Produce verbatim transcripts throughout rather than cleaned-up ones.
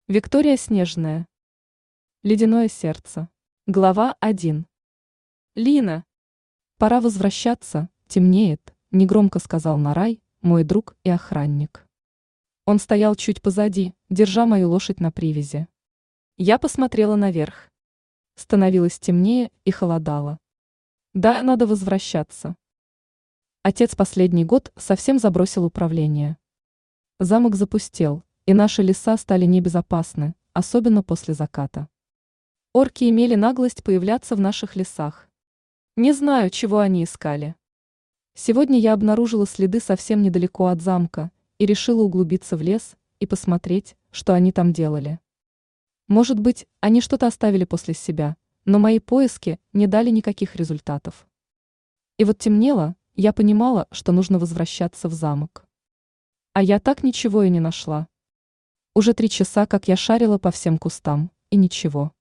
Виктория Снежная. Ледяное сердце. Глава один. Лина. Пора возвращаться, темнеет, негромко сказал Нарай, мой друг и охранник. Он стоял чуть позади, держа мою лошадь на привязи. Я посмотрела наверх. Становилось темнее и холодало. Да, надо возвращаться. Отец последний год совсем забросил управление. Замок запустел, и наши леса стали небезопасны, особенно после заката. Орки имели наглость появляться в наших лесах. Не знаю, чего они искали. Сегодня я обнаружила следы совсем недалеко от замка и решила углубиться в лес и посмотреть, что они там делали. Может быть, они что-то оставили после себя, но мои поиски не дали никаких результатов. И вот темнело, я понимала, что нужно возвращаться в замок. А я так ничего и не нашла. Уже три часа, как я шарила по всем кустам, и ничего.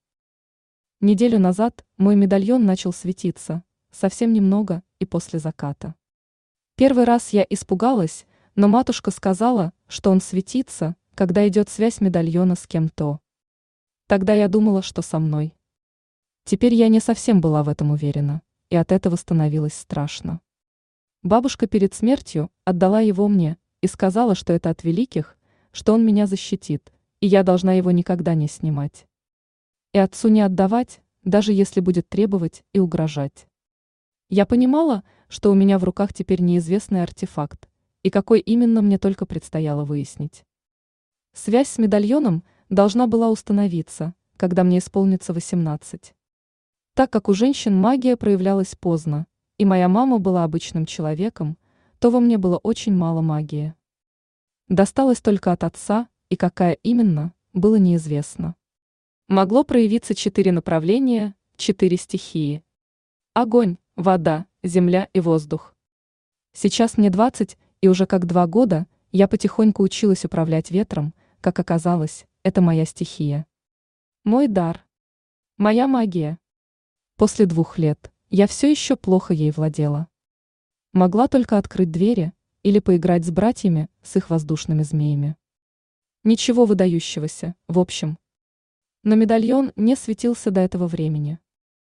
Неделю назад мой медальон начал светиться, совсем немного и после заката. Первый раз я испугалась, но матушка сказала, что он светится, когда идет связь медальона с кем-то. Тогда я думала, что со мной. Теперь я не совсем была в этом уверена, и от этого становилось страшно. Бабушка перед смертью отдала его мне и сказала, что это от великих, что он меня защитит, и я должна его никогда не снимать. И отцу не отдавать, даже если будет требовать и угрожать. Я понимала, что у меня в руках теперь неизвестный артефакт, и какой именно мне только предстояло выяснить. Связь с медальоном должна была установиться, когда мне исполнится восемнадцать. Так как у женщин магия проявлялась поздно, и моя мама была обычным человеком, то во мне было очень мало магии. Досталось только от отца, и какая именно, было неизвестно. Могло проявиться четыре направления, четыре стихии. Огонь, вода, земля и воздух. Сейчас мне двадцать, и уже как два года я потихоньку училась управлять ветром, как оказалось, это моя стихия. Мой дар. Моя магия. После двух лет я все еще плохо ей владела. Могла только открыть двери или поиграть с братьями, с их воздушными змеями. Ничего выдающегося, в общем. Но медальон не светился до этого времени.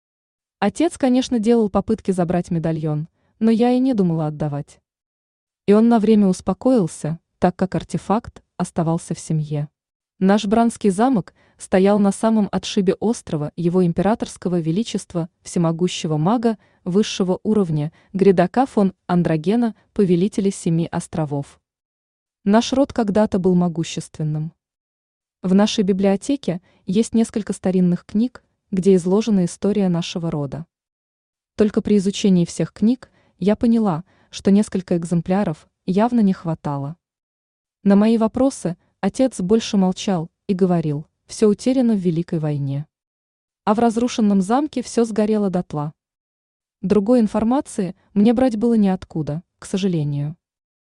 Отец, конечно, делал попытки забрать медальон, но я и не думала отдавать. И он на время успокоился, так как артефакт оставался в семье. Наш Бранский замок стоял на самом отшибе острова его императорского величества, всемогущего мага высшего уровня, Гридака фон Андрогена, повелителя семи островов. Наш род когда-то был могущественным. В нашей библиотеке есть несколько старинных книг, где изложена история нашего рода. Только при изучении всех книг я поняла, что несколько экземпляров явно не хватало. На мои вопросы отец больше молчал и говорил, все утеряно в Великой войне. А в разрушенном замке все сгорело дотла. Другой информации мне брать было неоткуда, к сожалению.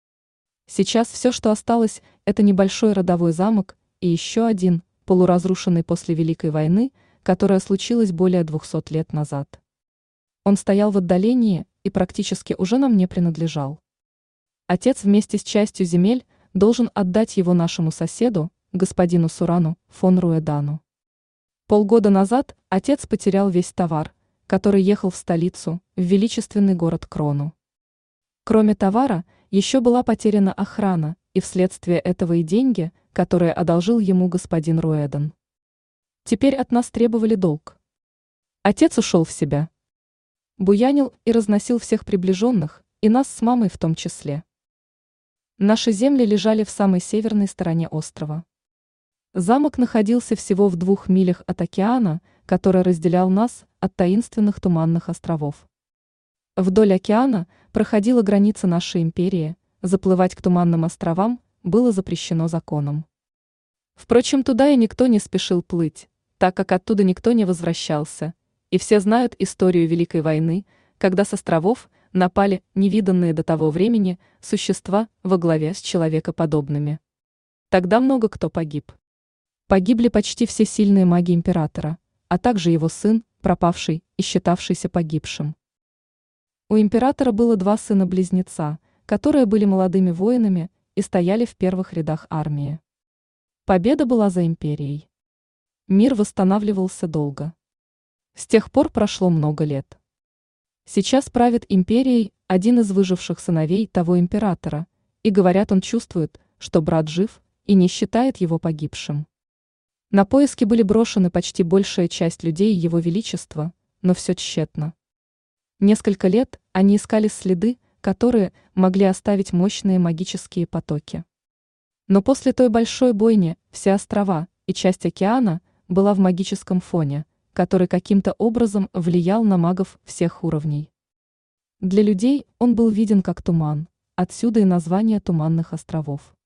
Сейчас все, что осталось, это небольшой родовой замок и еще один, полуразрушенный после Великой войны, которая случилась более двухсот лет назад. Он стоял в отдалении и практически уже нам не принадлежал. Отец вместе с частью земель должен отдать его нашему соседу, господину Сурану фон Руэдану. Полгода назад отец потерял весь товар, который ехал в столицу, в величественный город Крону. Кроме товара, еще была потеряна охрана, и вследствие этого и деньги, которые одолжил ему господин Руэдан. Теперь от нас требовали долг. Отец ушел в себя. Буянил и разносил всех приближенных, и нас с мамой в том числе. Наши земли лежали в самой северной стороне острова. Замок находился всего в двух милях от океана, который разделял нас от таинственных туманных островов. Вдоль океана проходила граница нашей империи, заплывать к туманным островам было запрещено законом. Впрочем, туда и никто не спешил плыть, так как оттуда никто не возвращался, и все знают историю Великой войны, когда с островов напали невиданные до того времени существа во главе с человекоподобными. Тогда много кто погиб. Погибли почти все сильные маги императора, а также его сын, пропавший и считавшийся погибшим. У императора было два сына-близнеца, которые были молодыми воинами и стояли в первых рядах армии. Победа была за империей. мир восстанавливался долго. С тех пор прошло много лет. Сейчас правит империей один из выживших сыновей того императора, и говорят, он чувствует, что брат жив и не считает его погибшим. На поиски были брошены почти большая часть людей Его Величества, но все тщетно. Несколько лет они искали следы, которые могли оставить мощные магические потоки. Но после той большой бойни все острова и часть океана была в магическом фоне, который каким-то образом влиял на магов всех уровней. Для людей он был виден как туман, отсюда и название Туманных островов.